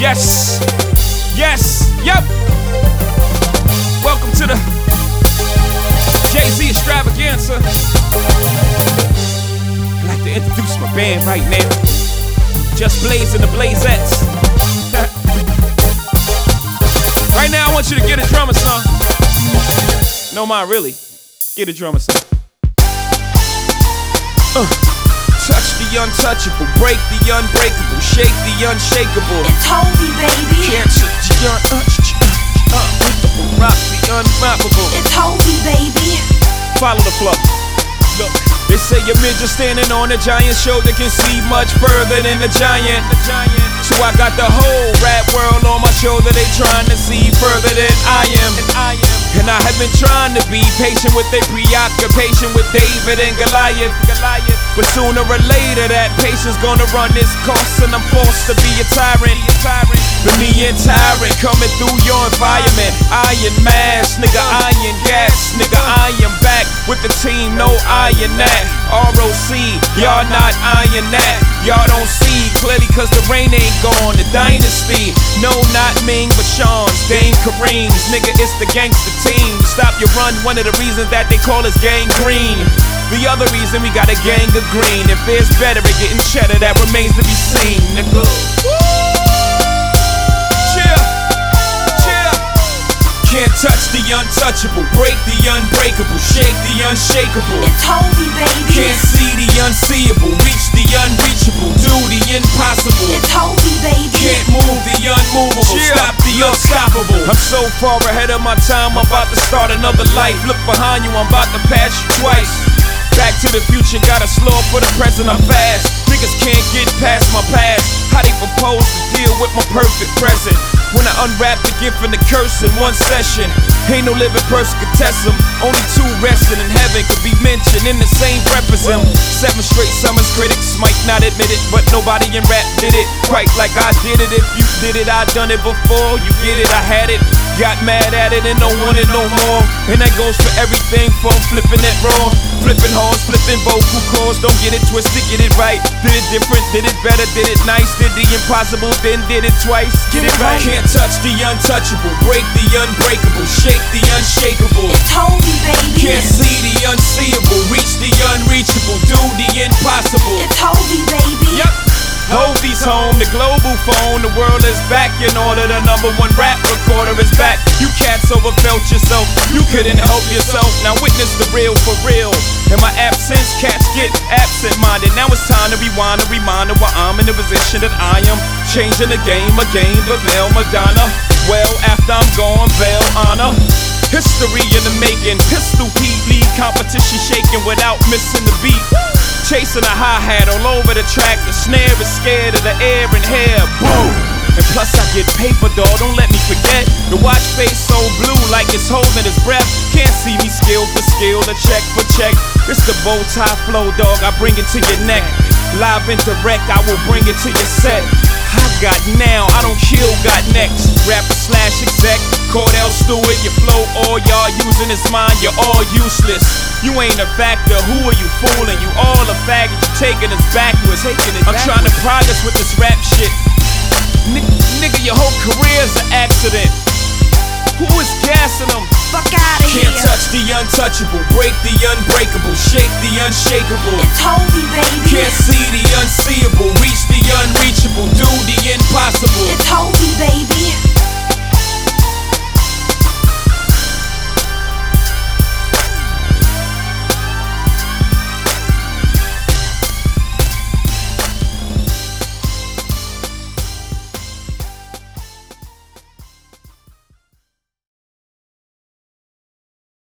Yes, yes, yep. Welcome to the Jay-Z extravaganza. I'd like to introduce my band right now. Just Blaze and the Blazettes. Right now I want you to get a drummer song. No mind really. Get a drummer song. Touch the untouchable, break the unbreakable, shake the unshakable. It's Hovey, baby. Cancer the ununstoppable, rock the unmappable. It's Hovey, baby. Follow the flow. Look, they say a midget standing on a giant shoulder can see much further than a giant. So I got the whole rap world on my shoulder. They trying to see further than I am. And I have been trying to be patient with their preoccupation with David and Goliath. But sooner or later that patience gonna run its course, and I'm forced to be a tyrant. But me and tyrant coming through your environment. Iron mask, nigga, iron gas, nigga, I am back with the team, no iron that. ROC, y'all not iron that. Y'all don't see clearly cause the rain ain't gone. The dynasty, no not Ming but Sean's, Dame Kareem's. Nigga, it's the gangster team. Stop your run, one of the reasons that they call us gang green. The other reason we got a gang of green. If it's better at getting cheddar, that remains to be seen, nigga. Can't touch the untouchable, break the unbreakable, shake the unshakable. It's Hovey, baby. Can't see the unseeable, reach the unreachable, do the impossible. It's Hovey, baby. Can't move the unmovable, stop the unstoppable. I'm so far ahead of my time, I'm about to start another life. Look behind you, I'm about to pass you twice. Back to the future, gotta slow up for the present, I'm fast. Niggas can't get past my past. How they propose to deal with my perfect present? When I unwrap the gift and the curse in one session, ain't no living person could test them. Only two resting in heaven could be mentioned in the same breath as them. 7 straight summers, critics might not admit it, but nobody in rap did it quite like I did it. If you did it, I done it before. You get it, I had it. Got mad at it and don't want it no more. And that goes for everything from flipping it raw, flipping horns, flipping vocal cords. Don't get it twisted, get it right. Did it different, did it better, did it nice. Did the impossible, then did it twice. Get it right. Can't touch the untouchable, break the unbreakable, shake the unshakable. It's Hovey, baby. Can't see the unseeable, reach the unreachable, do the impossible. It's Hovey, baby. Yep. Hovey's home, the global phone, the world is back in order. The #1 rap recorder is back. You cats overfelt yourself, you couldn't help yourself. Now witness the real for real. In my absence, cats get absent-minded. Now it's time to rewind a reminder why I'm in the position that I am. Changing the game again, but Veil Madonna. Well, after I'm gone, Veil honor. History in the making, Pistol Pete lead competition shaking without missing the beat. Chasing a hi-hat all over the track, the snare is scared of the air and hair, boom! And plus I get paper, dawg, don't let me forget. The watch face so blue like it's holding his breath. Can't see me skill for skill, or check for check. It's the bow tie flow, dawg, I bring it to your neck. Live and direct, I will bring it to your set. I got now, I don't kill, got next. Rapper/exec, Cordell Stewart, your flow, all y'all using is mine, you're all useless. You ain't a factor, who are you fooling? You all a faggot, you taking us backwards. I'm trying to progress with this rap shit. Nigga, your whole career's an accident. Who is gassing them? Fuck outta here. Can't touch the untouchable, break the unbreakable, shake the unshakable. It's Hovey, baby. Can't see the unseeable, reach the unreachable,